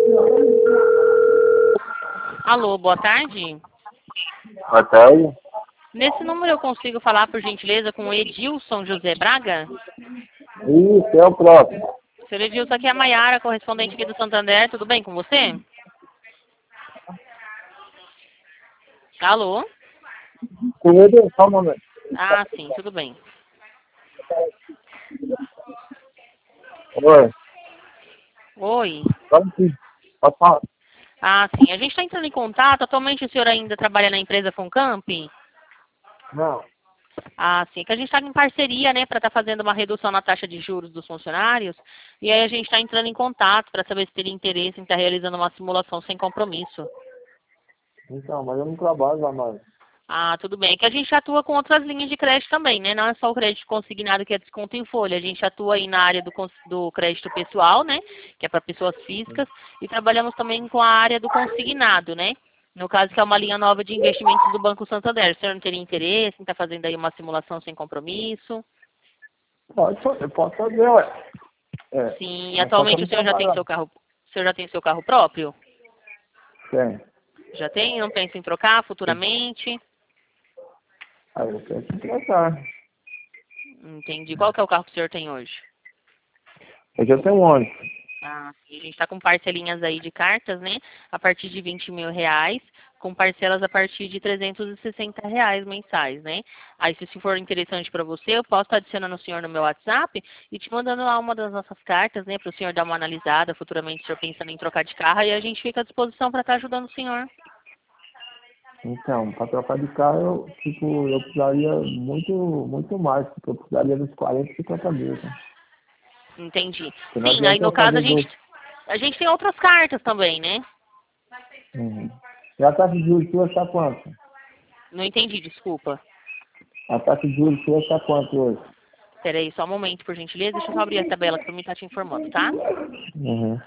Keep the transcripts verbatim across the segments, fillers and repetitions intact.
Alô, boa tarde. Boa tarde. Nesse número eu consigo falar, por gentileza, com o Edilson José Braga? Isso, é o próprio. Senhor Edilson, aqui é a Maiara, correspondente aqui do Santander. Tudo bem com você? Alô? Cuida, só um momento. Ah, sim, tudo bem. Oi, Oi. pode sim. Pode falar. Ah, sim. A gente está entrando em contato. Atualmente o senhor ainda trabalha na empresa Funcamp? Não. Ah, sim. Que a gente está em parceria, né, para estar fazendo uma redução na taxa de juros dos funcionários. E aí a gente está entrando em contato para saber se teria interesse em estar realizando uma simulação sem compromisso. Então, mas eu não trabalho lá mais. Ah, tudo bem. É que a gente atua com outras linhas de crédito também, né? Não é só o crédito consignado que é desconto em folha. A gente atua aí na área do, cons- do crédito pessoal, né? Que é para pessoas físicas. E trabalhamos também com a área do consignado, né? No caso, que é uma linha nova de investimentos do Banco Santander. O senhor não teria interesse em estar fazendo aí uma simulação sem compromisso? Pode fazer, pode fazer, ué. É, Sim. E mas só que eu atualmente não o senhor já tem trabalho lá. seu carro, o senhor já tem seu carro próprio? Tem. Já tem? Não pensa em trocar futuramente? Aí eu tenho que tratar. Entendi. Qual que é o carro que o senhor tem hoje? Eu já tenho um ônibus. Ah, sim. A gente está com parcelinhas aí de cartas, né? A partir de vinte mil reais, com parcelas a partir de trezentos e sessenta reais mensais, né? Aí, se isso for interessante para você, eu posso estar adicionando o senhor no meu WhatsApp e te mandando lá uma das nossas cartas, né? Para o senhor dar uma analisada futuramente, se o senhor pensando em trocar de carro, e a gente fica à disposição para estar ajudando o senhor. Então, para trocar de carro, eu, tipo, eu precisaria muito, muito mais, porque eu precisaria dos quarenta, cinquenta mil, né? Entendi. Porque não Sim, aí adianta no eu caso a fazer gente, dois. a gente tem outras cartas também, né? Uhum. E a taxa de juros sua está quanto? Não entendi, desculpa. A taxa de juros sua está quanto hoje? Espera aí, só um momento, por gentileza. Deixa eu só abrir a tabela que para mim estar te informando, tá? Uhum.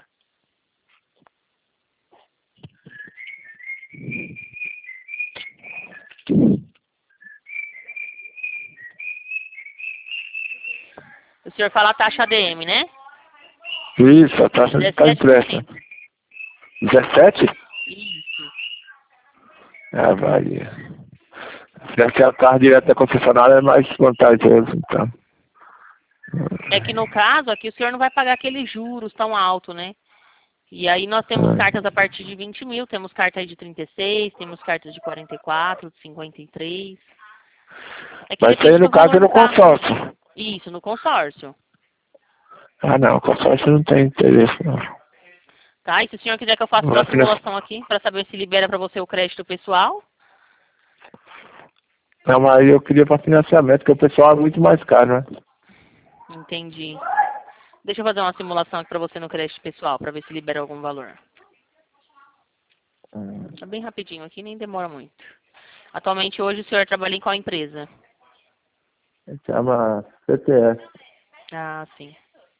O senhor fala a taxa A D M, né? Isso, a taxa está dezessete por impressa. cento. dezessete? Isso. Ah, vai. Se é a carro direto da concessionária é mais vantajoso, então. É que no caso aqui o senhor não vai pagar aqueles juros tão alto, né? E aí nós temos Ah. cartas a partir de vinte mil, temos cartas de trinta e seis, temos cartas de quarenta e quatro, de cinquenta e três. É que Mas isso aí depende no do caso é valor do no carro. consórcio. Isso, no consórcio. Ah não, consórcio não tem interesse não. Tá? E se o senhor quiser que eu faça Não uma vai financiar. simulação aqui para saber se libera para você o crédito pessoal? Não, mas eu queria para financiamento, porque o pessoal é muito mais caro, né? Entendi. Deixa eu fazer uma simulação aqui para você no crédito pessoal, para ver se libera algum valor. Hum. É bem rapidinho aqui, nem demora muito. Atualmente hoje o senhor trabalha em qual empresa? Chama C T S. Ah, sim.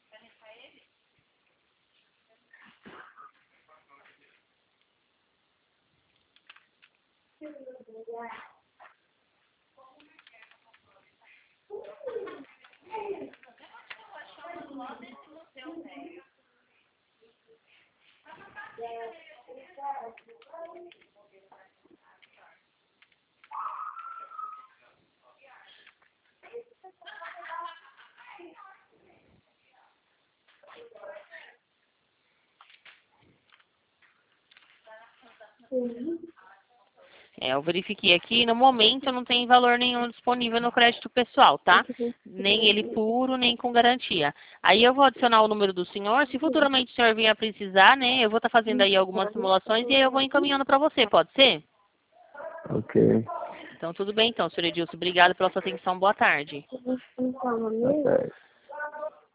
É, eu verifiquei aqui, no momento não tem valor nenhum disponível no crédito pessoal, tá? Nem ele puro, nem com garantia. Aí eu vou adicionar o número do senhor, se futuramente o senhor vier a precisar, né, eu vou estar fazendo aí algumas simulações e aí eu vou encaminhando para você, pode ser? Ok. Então tudo bem então, senhor Edilson, obrigado pela sua atenção, boa tarde. Ok.